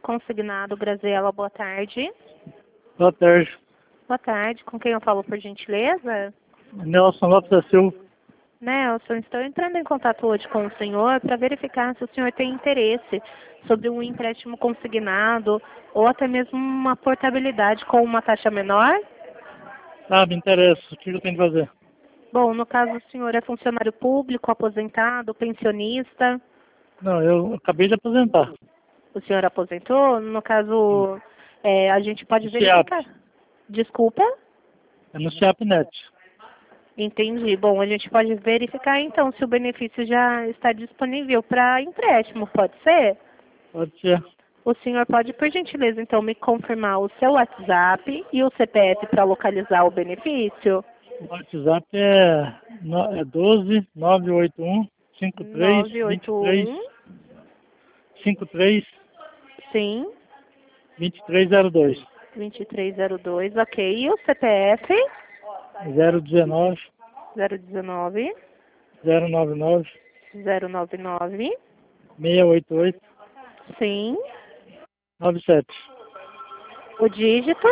consignado, Graziela, boa tarde. Boa tarde. Boa tarde, com quem eu falo, por gentileza? Nelson Lopes da Silva. Nelson, estou entrando em contato hoje com o senhor para verificar se o senhor tem interesse sobre um empréstimo consignado ou até mesmo uma portabilidade com uma taxa menor. Ah, me interessa. O que eu tenho que fazer? Bom, no caso o senhor é funcionário público, aposentado, pensionista. Não, eu acabei de aposentar. O senhor aposentou? No caso, a gente pode No verificar. SIAP. Desculpa? É no SIAPnet. Entendi. Bom, a gente pode verificar então se o benefício já está disponível para empréstimo, pode ser? Pode ser. O senhor pode, por gentileza, então, me confirmar o seu WhatsApp e o CPF para localizar o benefício? O WhatsApp é 12 981 53 23 981, 53 sim, 2302 2302, ok. E o CPF? 019 019 099 099, 688 sim. 97 O dígito?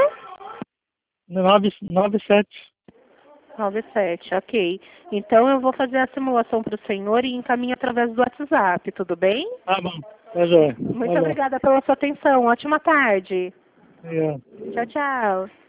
97. 97, ok. Então eu vou fazer a simulação para o senhor e encaminho através do WhatsApp, tudo bem? Tá bom. Tá joia. Muito Tá bom. obrigada pela sua atenção. Ótima tarde. Obrigado. Tchau, tchau.